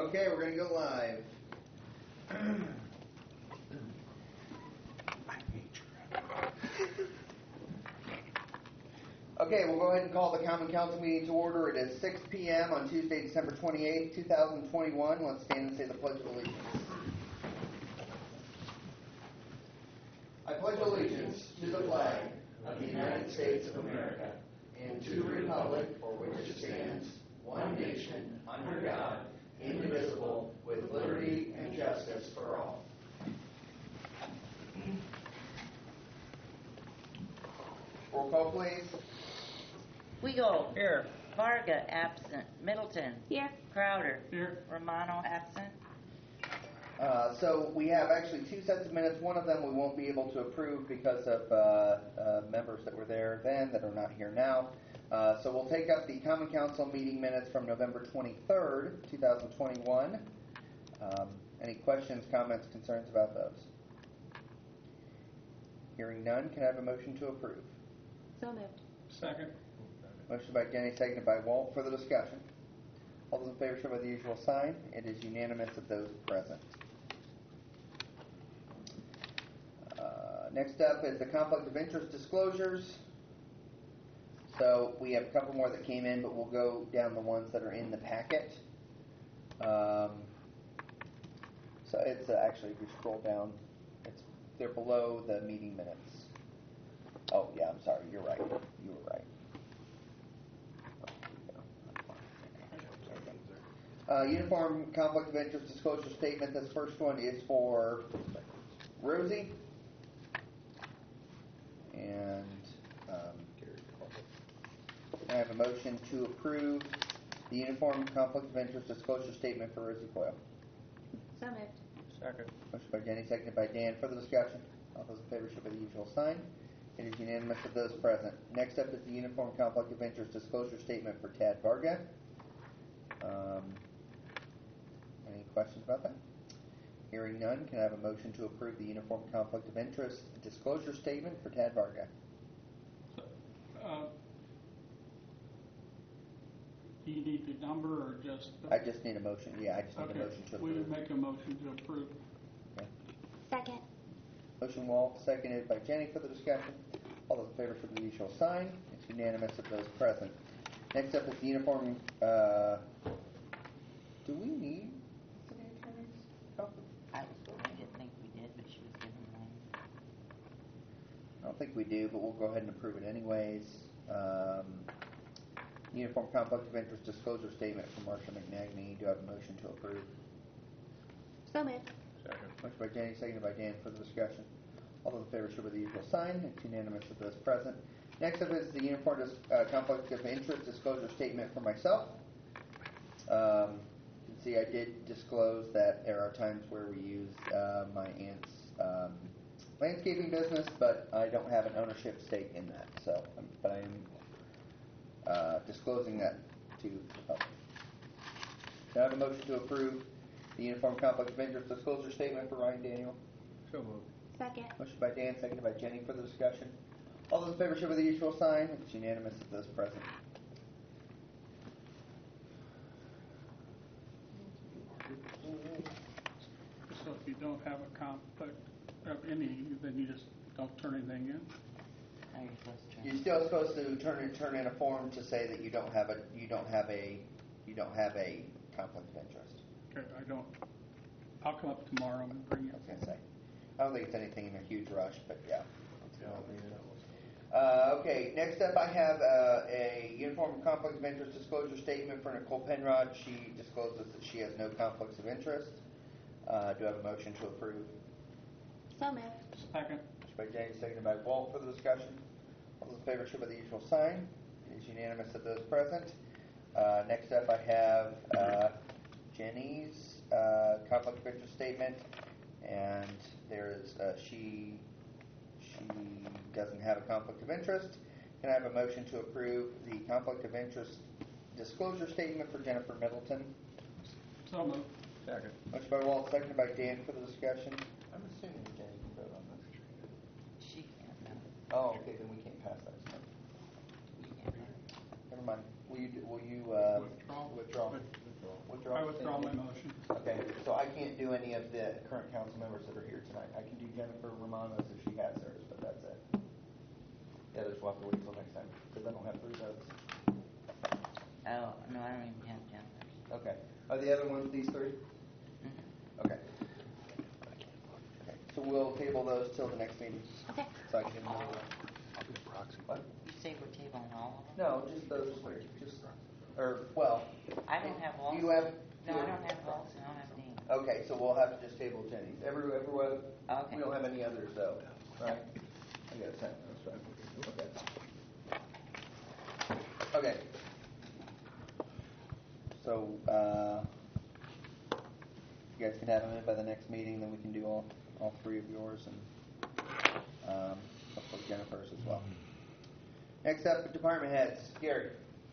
Okay, we're going to go live. Okay, we'll go ahead and call the Common Council meeting to order. It is 6 p.m. on Tuesday, December 28, 2021. Let's stand and say the Pledge of Allegiance. I pledge allegiance to the flag of the United States of America and to the republic for which it stands, one nation, under God, indivisible, with liberty and justice for all. Roll call, please. Weigel. Here. Varga, absent. Middleton. Here. Crowder. Here. Romano, absent. So we have actually two sets of minutes. One of them we won't be able to approve because of members that were there then that are not here now. So we'll take up the Common Council meeting minutes from November 23rd, 2021. Any questions, comments, concerns about those? Hearing none, can I have a motion to approve? So moved. Second. Motion by Jenny, seconded by Walt. Further discussion. All those in favor show by the usual sign. It is unanimous of those present. Next up is the conflict of interest disclosures. So we have a couple more that came in, but we'll go down the ones that are in the packet. So it's actually, if you scroll down, they're below the meeting minutes. Oh, yeah, I'm sorry. You're right. You were right. Uniform conflict of interest disclosure statement. This first one is for Rosie. And I have a motion to approve the uniform conflict of interest disclosure statement for Rosie Coyle. So moved. Second. Motion by Jenny, seconded by Dan. Further discussion. All those in favor show by the usual sign. It is unanimous of those present. Next up is the uniform conflict of interest disclosure statement for Tad Varga. Any questions about that? Hearing none, can I have a motion to approve the uniform conflict of interest disclosure statement for Tad Varga? Do you need the number or just? I just need a motion. Yeah, I just need a motion to approve. We would make a motion to approve. Okay. Second. Motion Walt, seconded by Jenny for the discussion. All those in favor show by the usual sign. It's unanimous of those present. Next up is the uniform. Do we need city attorney's copy? I didn't think we did, but she was giving mine. I don't think we do, but we'll go ahead and approve it anyways. Uniform conflict of interest disclosure statement from Marsha McNagny. Do I have a motion to approve? So moved. Second. Motion by Jenny, seconded by Dan for the discussion. All those in favor show by the usual sign. It's unanimous of those present. Next up is the uniform conflict of interest disclosure statement for myself. You can see I did disclose that there are times where we use my aunt's landscaping business, but I don't have an ownership stake in that. So, but I am disclosing that to the public. Can I have a motion to approve the uniform conflict of interest disclosure statement for Ryan Daniel? So moved. Second. Motion by Dan, seconded by Jenny for the discussion. All those in favor show by the usual sign. It's unanimous of those present. So if you don't have a conflict of any, then you just don't turn anything in? Now you're supposed to. You're still supposed to turn in a form to say that you don't have a conflict of interest. Okay, I'll come up tomorrow and bring I was it. going to say. I don't think it's anything in a huge rush, but yeah. Okay, next up I have a uniform conflict of interest disclosure statement for Nicole Penrod. She discloses that she has no conflicts of interest. Do I have a motion to approve? So moved. Second. Motion by Jenny, seconded by Walt for the discussion. All those in favor show by the usual sign. It is unanimous of those present. Next up I have Jenny's conflict of interest statement, and there is she doesn't have a conflict of interest. Can I have a motion to approve the conflict of interest disclosure statement for Jennifer Middleton? So moved. Second. Motion by Walt, seconded by Dan for the discussion. I'm assuming Jenny can vote on this. She can't know. Oh, okay, then we can't pass that. So. We can't know. Never mind. Will you Withdraw. withdraw? withdraw? I withdraw my motion. Okay, so I can't do any of the current council members that are here tonight. I can do Jennifer Romanos if she has hers, but that's it. The others will have to wait until next time, because I don't have 3 votes. Oh, no, I don't even have Jennifer's. Okay. Are the other ones these 3? Mhm. Okay. Okay. So we'll table those till the next meeting. Okay. So I can. What? You say we're tabling all of them? No, just those 3. Well. I don't have Walls. You have. No, I don't have Walls, and I don't have Dean. Okay, so we'll have to just table Jenny's. Everyone. Okay. We don't have any others though, right? I got a second. That's right. Okay. Okay. So, you guys can have them in by the next meeting, then we can do all 3 of yours and hopefully Jennifer's as well. Next up, department heads. Gary.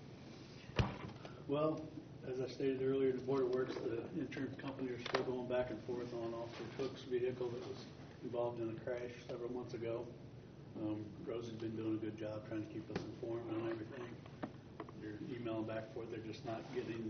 Well, as I stated earlier, the Board of Works, the insurance company are still going back and forth on Officer Cook's vehicle that was involved in a crash several months ago. Rosie's been doing a good job trying to keep us informed on everything. They're emailing back and forth. They're just not getting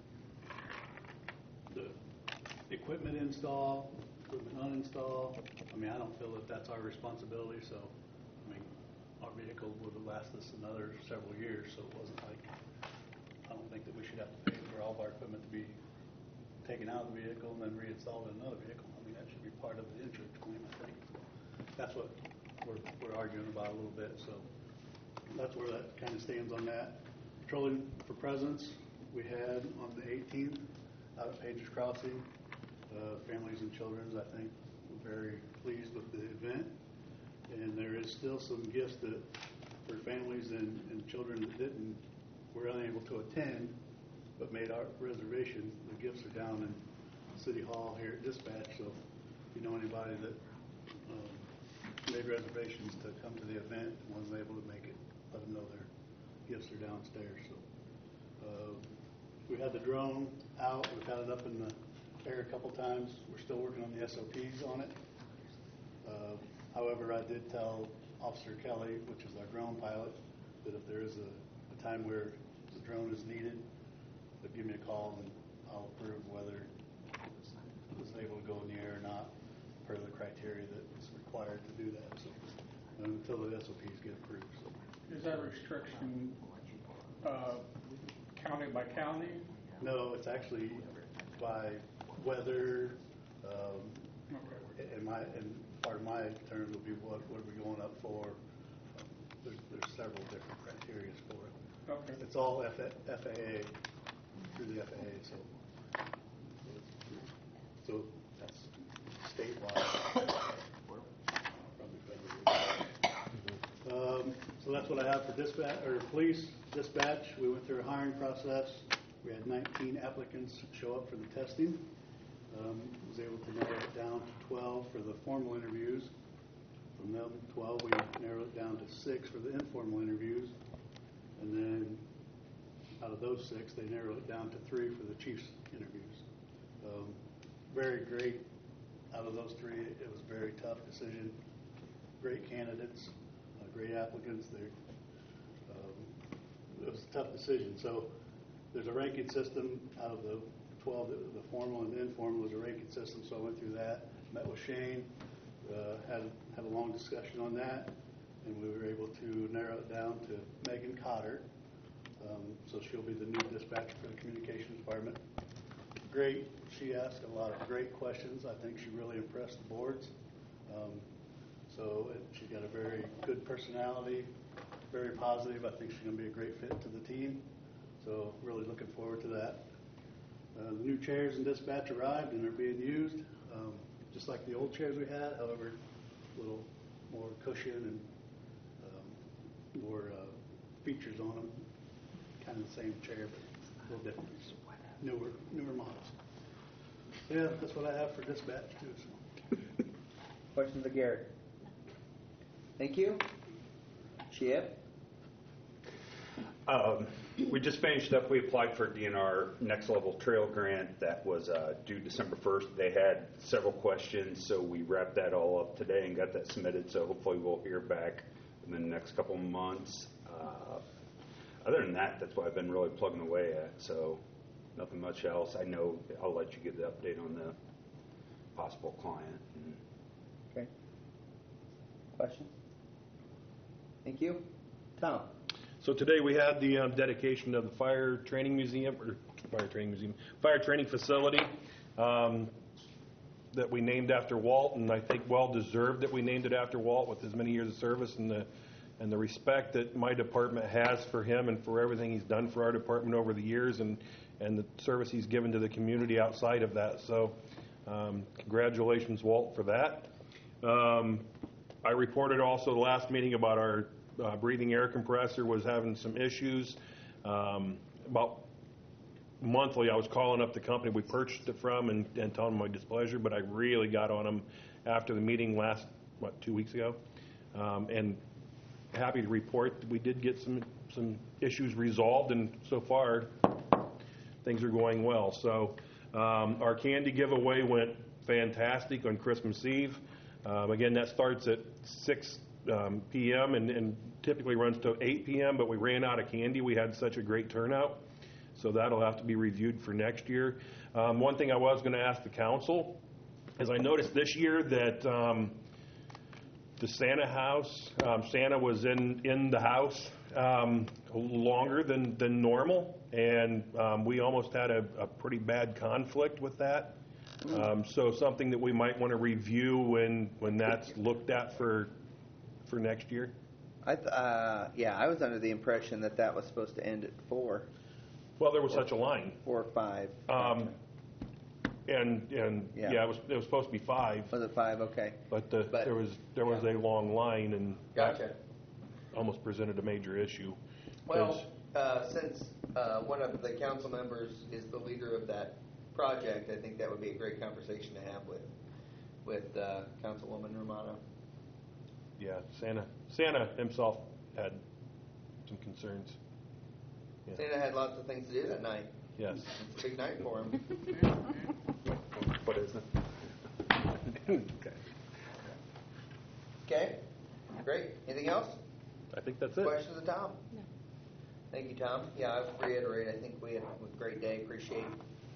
the equipment installed, equipment uninstalled. I mean, I don't feel that that's our responsibility. So, I mean, our vehicle would have lasted us another several years. So it wasn't like, I don't think that we should have to pay for all of our equipment to be taken out of the vehicle and then reinstalled in another vehicle. I mean, that should be part of the insurance claim, I think. That's what we're arguing about a little bit. So that's where that kind of stands on that. Patrolling for Presidents, we had on the 18th out at Pages Crossing. Families and children, I think, were very pleased with the event. And there is still some gifts that for families and children that were unable to attend but made our reservation. The gifts are down in City Hall here at Dispatch. So if you know anybody that made reservations to come to the event and wasn't able to make it, let them know their gifts are downstairs. So we had the drone out. We've had it up in the air a couple times. We're still working on the SOPs on it. However, I did tell Officer Kelly, which is our drone pilot, that if there is a time where the drone is needed, to give me a call and I'll approve whether it's able to go in the air or not per the criteria that's required to do that. So until the SOPs get approved. So. Is that restriction county by county? No, it's actually by weather. Okay. And part of my terms will be what are we going up for. There's several different criteria for it. Okay. It's all FAA through the FAA, so that's statewide. So that's what I have for dispatch or police dispatch. We went through a hiring process. We had 19 applicants show up for the testing. Was able to narrow it down to 12 for the formal interviews. From them 12, we narrowed it down to 6 for the informal interviews. And then out of those 6, they narrowed it down to 3 for the chief's interviews. Very great. Out of those 3, it was a very tough decision. Great candidates, great applicants. It was a tough decision. So there's a ranking system out of the 12, the formal and the informal. There's a ranking system, so I went through that. Met with Shane, had a long discussion on that, and we were able to narrow it down to Megan Cotter. So she'll be the new dispatcher for the communications department. Great. She asked a lot of great questions. I think she really impressed the boards. She's got a very good personality, very positive. I think she's going to be a great fit to the team. So really looking forward to that. The new chairs in dispatch arrived and they're being used, just like the old chairs we had. However, a little more cushion and more features on them. Kind of the same chair, but a little different. Newer models. Yeah, that's what I have for dispatch too. So. Questions of Gary? Thank you. Chip? We just finished up. We applied for DNR Next Level Trail Grant that was due December 1st. They had several questions, so we wrapped that all up today and got that submitted. So hopefully we'll hear back in the next couple months. Other than that, that's what I've been really plugging away at. So nothing much else. I know I'll let you get the update on the possible client. Okay. Questions? Thank you. Tom? So today we had the dedication of the fire training facility that we named after Walt, and I think well deserved that we named it after Walt with his many years of service and the respect that my department has for him and for everything he's done for our department over the years and the service he's given to the community outside of that. So congratulations, Walt, for that. I reported also the last meeting about our breathing air compressor was having some issues. About monthly, I was calling up the company we purchased it from and telling them my displeasure, but I really got on them after the meeting 2 weeks ago. And happy to report that we did get some issues resolved, and so far things are going well. So our candy giveaway went fantastic on Christmas Eve. Again, that starts at 6 p.m. and typically runs to 8 p.m., but we ran out of candy. We had such a great turnout, so that'll have to be reviewed for next year. One thing I was going to ask the council is I noticed this year that the Santa house, Santa was in the house longer than normal, and we almost had a pretty bad conflict with that. So something that we might want to review when that's looked at for next year. I was under the impression that was supposed to end at 4. Well, there was such a line. 4 or 5. And it was supposed to be 5. Was it 5? Okay. But there was a long line, and Gotcha. that almost presented a major issue. Well, since one of the council members is the leader of that project, I think that would be a great conversation to have with Councilwoman Romano. Yeah, Santa himself had some concerns. Yeah. Santa had lots of things to do that night. Yes. It's a big night for him. What is it? Okay. Okay, great. Anything else? I think that's it. Questions of Tom? No. Thank you, Tom. Yeah, I reiterate, I think we had a great day. Appreciate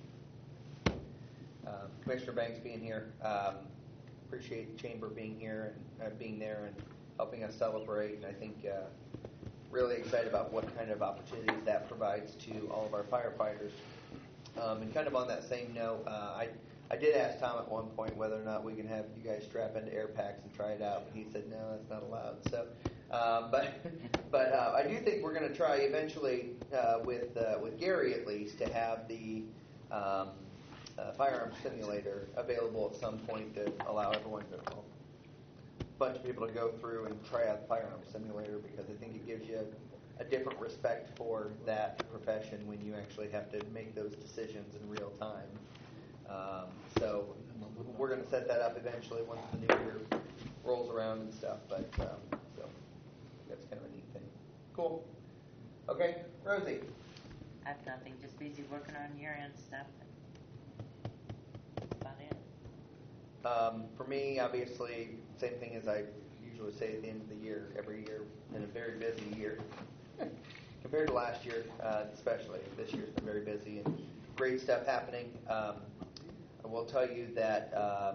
Commissioner Banks being here. Appreciate the Chamber being here and being there and helping us celebrate. And I think really excited about what kind of opportunities that provides to all of our firefighters. And kind of on that same note, I did ask Tom at one point whether or not we can have you guys strap into air packs and try it out, but he said no, that's not allowed. So, but I do think we're going to try eventually with Gary at least to have the firearm simulator available at some point to allow everyone to a bunch of people to go through and try out the firearm simulator, because I think it gives you a different respect for that profession when you actually have to make those decisions in real time. So we're going to set that up eventually once the new year rolls around and stuff. But so that's kind of a neat thing. Cool. Okay, Rosie. I have nothing, just busy working on year-end stuff. That's about it. For me, obviously, same thing as I usually say at the end of the year. Every year been a very busy year. Compared to last year, especially. This year's been very busy and great stuff happening. I will tell you that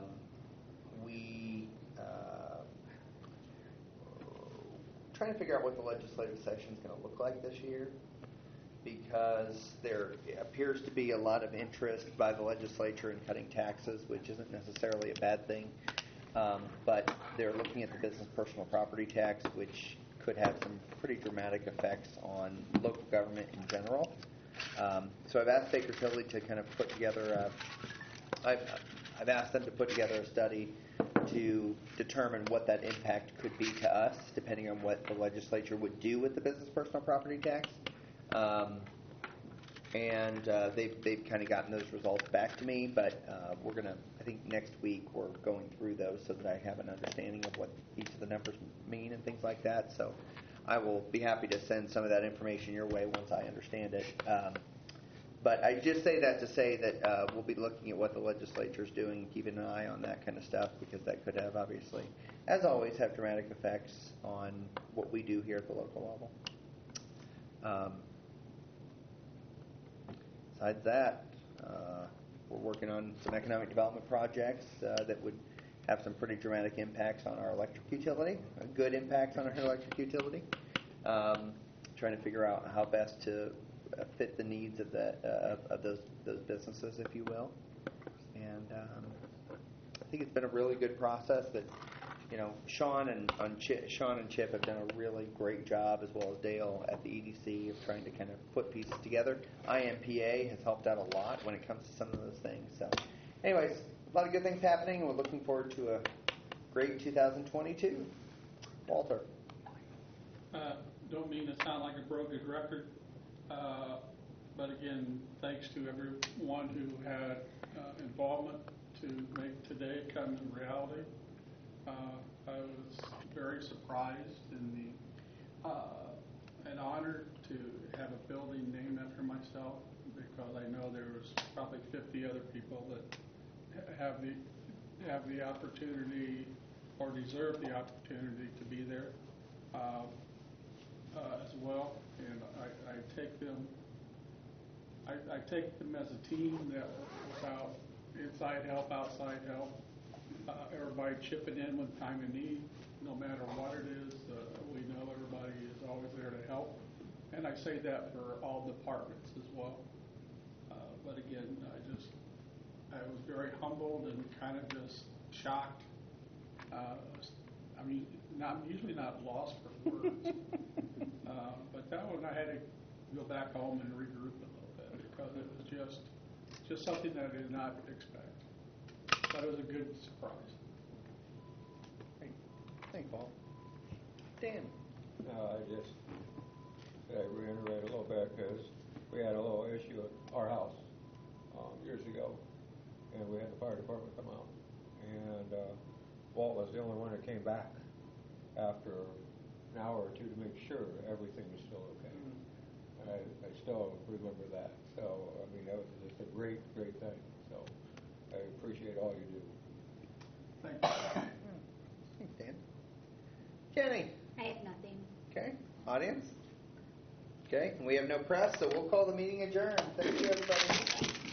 we trying to figure out what the legislative session is going to look like this year, because there appears to be a lot of interest by the legislature in cutting taxes, which isn't necessarily a bad thing. But they're looking at the business personal property tax, which could have some pretty dramatic effects on local government in general. So I've asked Baker Tilly to kind of put together I've asked them to put together a study to determine what that impact could be to us, depending on what the legislature would do with the business personal property tax. And they've kind of gotten those results back to me, but we're going to, I think next week we're going through those so that I have an understanding of what each of the numbers mean and things like that. So I will be happy to send some of that information your way once I understand it. But I just say that to say that we'll be looking at what the legislature is doing and keeping an eye on that kind of stuff, because that could have, obviously, as always, have dramatic effects on what we do here at the local level. besides that, we're working on some economic development projects that would have some pretty dramatic impacts on our electric utility, good impacts on our electric utility. Trying to figure out how best to fit the needs of those businesses, if you will. And I think it's been a really good process that, Sean and Chip have done a really great job, as well as Dale at the EDC, of trying to kind of put pieces together. IMPA has helped out a lot when it comes to some of those things. So, anyways, a lot of good things happening, and we're looking forward to a great 2022. Walter. Don't mean to sound like a broken record, but again, thanks to everyone who had involvement to make today come to reality. I was very surprised and honored to have a building named after myself, because I know there was probably 50 other people that have the opportunity or deserve the opportunity to be there as well. And I take them as a team that without inside help, outside help, everybody chipping in when time of need, no matter what it is. We know everybody is always there to help, and I say that for all departments as well. But again, I was very humbled and kind of just shocked. I'm usually not lost for words, but that one I had to go back home and regroup a little bit, because it was just something that I did not expect. But it was a good surprise. Great. Thanks, Paul. Dan. I just reiterate a little bit, because we had a little issue at our house years ago, and we had the fire department come out, and Walt was the only one that came back after an hour or two to make sure everything was still okay. I still remember that. So, that was just a great, great thing. So, I appreciate all you do. Thank you. Thanks, Dan. Jenny. I have nothing. Okay. Audience? Okay. We have no press, so we'll call the meeting adjourned. Thank you, everybody.